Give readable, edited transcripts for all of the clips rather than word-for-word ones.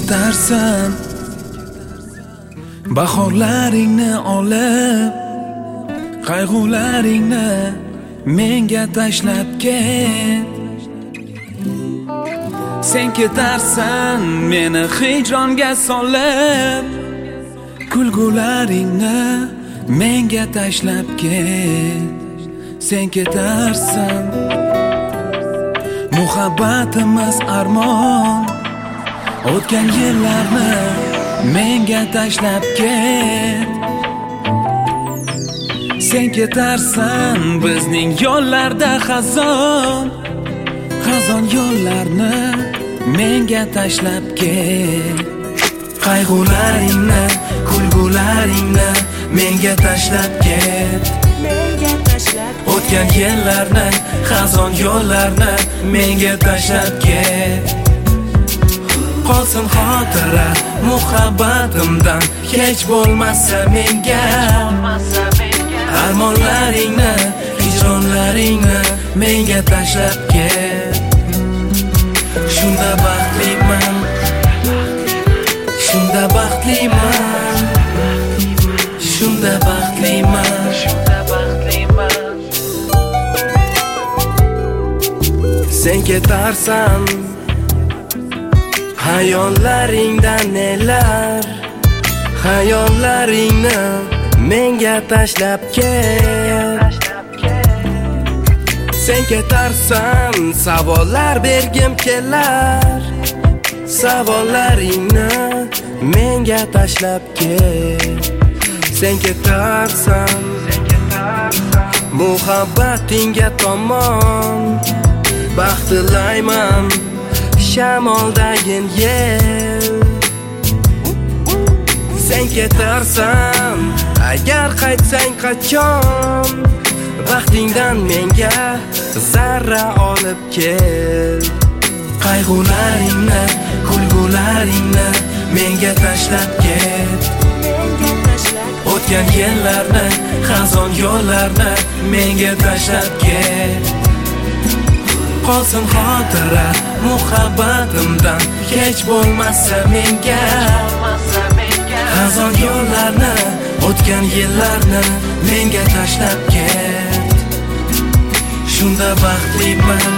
ketarsan bahorlaringni olib, qayg'ularingni menga tashlab ket. Sen ketarsan meni hijronga solib, kulgularingni menga tashlab ket. Sen ketarsan muhabbatimiz armon, o'tgan yillarni menga tashlab ket. Sen ketarsan bizning yo'llarda xazon, xazon yo'llarni menga tashlab ket. Qayg'ularingni, kulgularingni menga tashlab ket. O'tgan yillarni, xazon yo'llarni menga tashlab ket. Qolsin xotira muhabbatimdan, hech bo'lmasa menga. Armonlaringni, hijronlaringni menga tashlab ket. Shunda baxtliman, shunda baxtliman, shunda baxtliman. Sen ketarsan hayollaringdan nelar, hayollaringni menga tashlab ket. Sen ketarsan savollar bergim kelar, savollaringni menga tashlab ket. Sen ketarsan muhabbatingga tomon, baxt tilayman shamoldagin yel. Sen ketarsan agar qaytsang qachon, baxtingdan menga zarra olib kel. Qayg'ularingni, kulgularingni menga tashlab ket. O'tgan yillarni, xazon yo'llarni menga tashlab ket. Qolsin xotira muhabbatimdan, hech bo'lmasa menga. Xazon yo'llarni, o'tgan yillarni menga tashlab ket. Shunda baxtliman,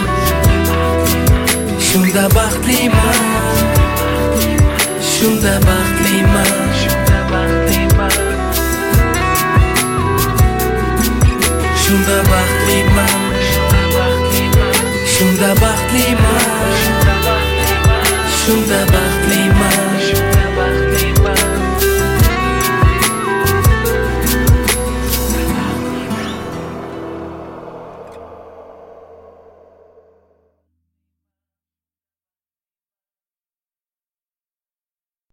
shunda baxtliman, shunda baxtliman, shunda baxtliman, shunda baxtliman, shunda baxtliman.